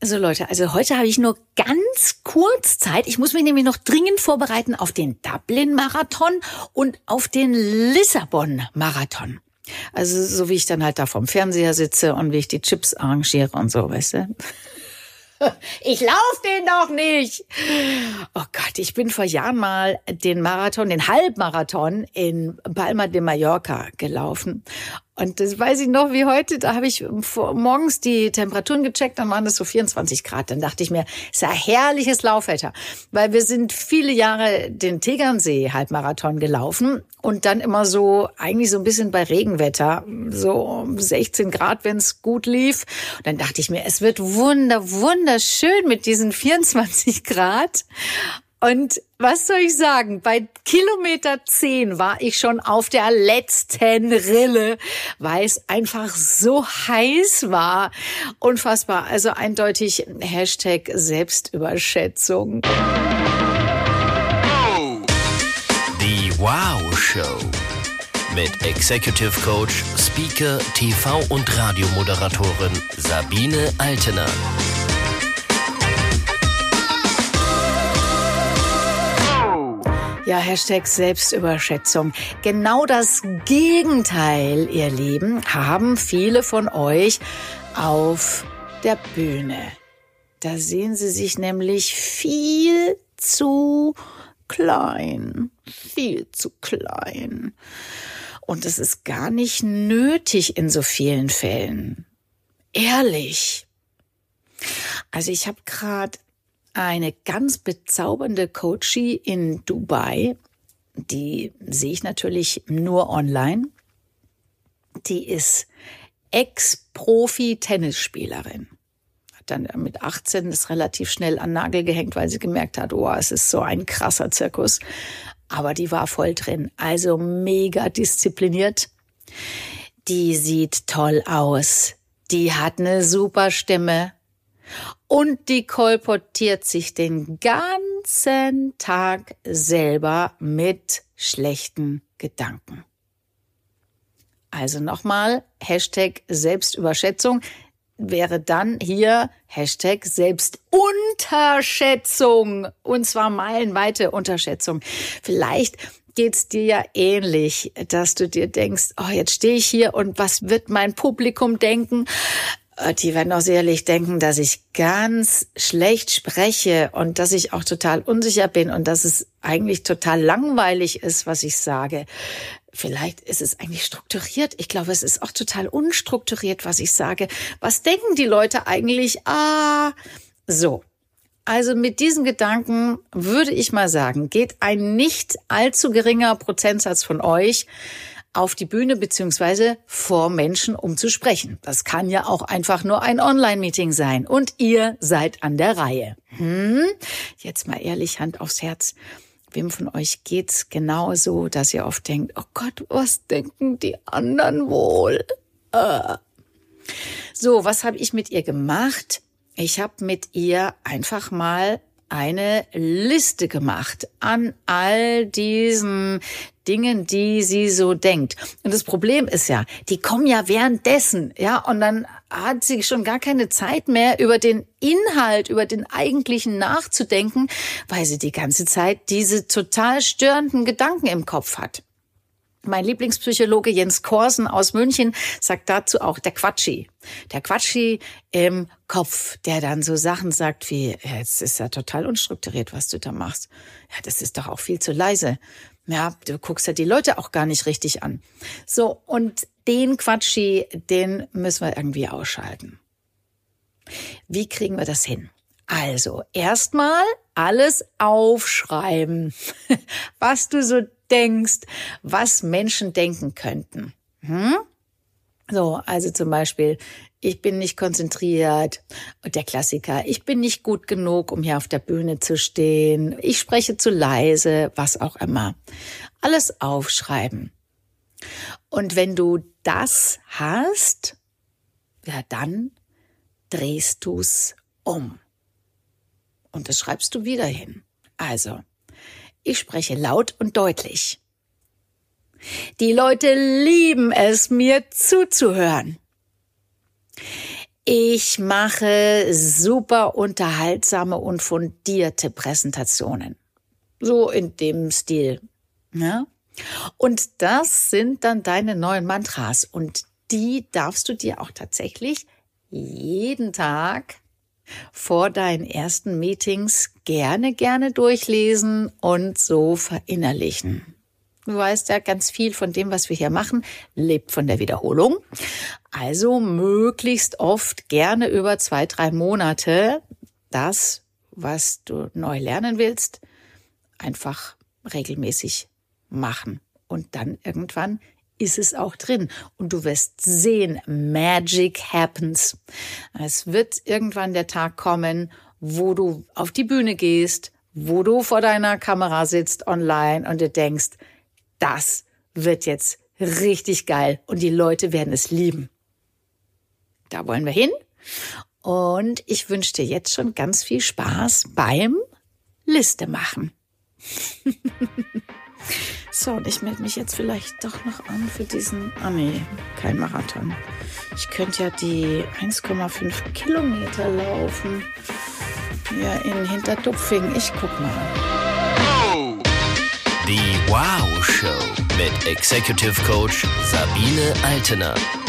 So Leute, also heute habe ich nur ganz kurz Zeit. Ich muss mich nämlich noch dringend vorbereiten auf den Dublin-Marathon und auf den Lissabon-Marathon. Also so wie ich dann halt da vorm Fernseher sitze und wie ich die Chips arrangiere und so, weißt du? Ich lauf den doch nicht. Oh Gott, ich bin vor Jahren mal den Halbmarathon in Palma de Mallorca gelaufen. Und das weiß ich noch wie heute, da habe ich morgens die Temperaturen gecheckt, dann waren das so 24 Grad. Dann dachte ich mir, ist ja herrliches Laufwetter, weil wir sind viele Jahre den Tegernsee-Halbmarathon gelaufen und dann immer so, eigentlich so ein bisschen bei Regenwetter, so 16 Grad, wenn es gut lief. Und dann dachte ich mir, es wird wunderschön mit diesen 24 Grad. Und was soll ich sagen? Bei Kilometer 10 war ich schon auf der letzten Rille, weil es einfach so heiß war. Unfassbar. Also eindeutig Hashtag Selbstüberschätzung. Die Wow Show mit Executive Coach, Speaker, TV- und Radiomoderatorin Sabine Altener. Ja, Hashtag Selbstüberschätzung. Genau das Gegenteil, ihr Lieben, haben viele von euch auf der Bühne. Da sehen sie sich nämlich viel zu klein. Viel zu klein. Und es ist gar nicht nötig in so vielen Fällen. Ehrlich. Also ich habe gerade eine ganz bezaubernde Coachie in Dubai, die sehe ich natürlich nur online. Die ist Ex-Profi-Tennisspielerin. Hat dann mit 18 das relativ schnell an den Nagel gehängt, weil sie gemerkt hat, oh, es ist so ein krasser Zirkus. Aber die war voll drin, also mega diszipliniert. Die sieht toll aus. Die hat eine super Stimme. Und die kolportiert sich den ganzen Tag selber mit schlechten Gedanken. Also nochmal, Hashtag Selbstüberschätzung wäre dann hier Hashtag Selbstunterschätzung. Und zwar meilenweite Unterschätzung. Vielleicht geht's dir ja ähnlich, dass du dir denkst, oh, jetzt stehe ich hier und was wird mein Publikum denken? Die werden auch sicherlich denken, dass ich ganz schlecht spreche und dass ich auch total unsicher bin und dass es eigentlich total langweilig ist, was ich sage. Vielleicht ist es eigentlich strukturiert. Ich glaube, es ist auch total unstrukturiert, was ich sage. Was denken die Leute eigentlich? So. Also mit diesen Gedanken würde ich mal sagen, geht ein nicht allzu geringer Prozentsatz von euch auf die Bühne beziehungsweise vor Menschen, um zu sprechen. Das kann ja auch einfach nur ein Online-Meeting sein. Und ihr seid an der Reihe. Jetzt mal ehrlich, Hand aufs Herz. Wem von euch geht's genauso, dass ihr oft denkt, oh Gott, was denken die anderen wohl? So, was habe ich mit ihr gemacht? Ich habe mit ihr einfach mal eine Liste gemacht an all diesen Dingen, die sie so denkt. Und das Problem ist ja, die kommen ja währenddessen, ja, und dann hat sie schon gar keine Zeit mehr, über den Inhalt, über den eigentlichen nachzudenken, weil sie die ganze Zeit diese total störenden Gedanken im Kopf hat. Mein Lieblingspsychologe Jens Korsen aus München sagt dazu auch der Quatschi. Der Quatschi im Kopf, der dann so Sachen sagt wie, ja, jetzt ist ja total unstrukturiert, was du da machst. Ja, das ist doch auch viel zu leise. Ja, du guckst ja die Leute auch gar nicht richtig an. So, und den Quatschi, den müssen wir irgendwie ausschalten. Wie kriegen wir das hin? Also, erstmal alles aufschreiben, was du so denkst, was Menschen denken könnten. So, also zum Beispiel, ich bin nicht konzentriert. Und der Klassiker, ich bin nicht gut genug, um hier auf der Bühne zu stehen. Ich spreche zu leise, was auch immer. Alles aufschreiben. Und wenn du das hast, ja, dann drehst du's um. Und das schreibst du wieder hin. Also, ich spreche laut und deutlich. Die Leute lieben es, mir zuzuhören. Ich mache super unterhaltsame und fundierte Präsentationen. So in dem Stil. Ja? Und das sind dann deine neuen Mantras. Und die darfst du dir auch tatsächlich jeden Tag vor deinen ersten Meetings gerne durchlesen und so verinnerlichen. Du weißt ja, ganz viel von dem, was wir hier machen, lebt von der Wiederholung. Also möglichst oft, gerne über 2-3 Monate, das, was du neu lernen willst, einfach regelmäßig machen. Und dann irgendwann ist es auch drin. Und du wirst sehen, Magic happens. Es wird irgendwann der Tag kommen, wo du auf die Bühne gehst, wo du vor deiner Kamera sitzt online und dir denkst, das wird jetzt richtig geil und die Leute werden es lieben. Da wollen wir hin. Und ich wünsche dir jetzt schon ganz viel Spaß beim Liste machen. So, und ich melde mich jetzt vielleicht doch noch an für diesen, kein Marathon. Ich könnte ja die 1,5 Kilometer laufen. Ja, in Hinterdupfing. Ich guck mal. Die Wow Show mit Executive Coach Sabine Altener.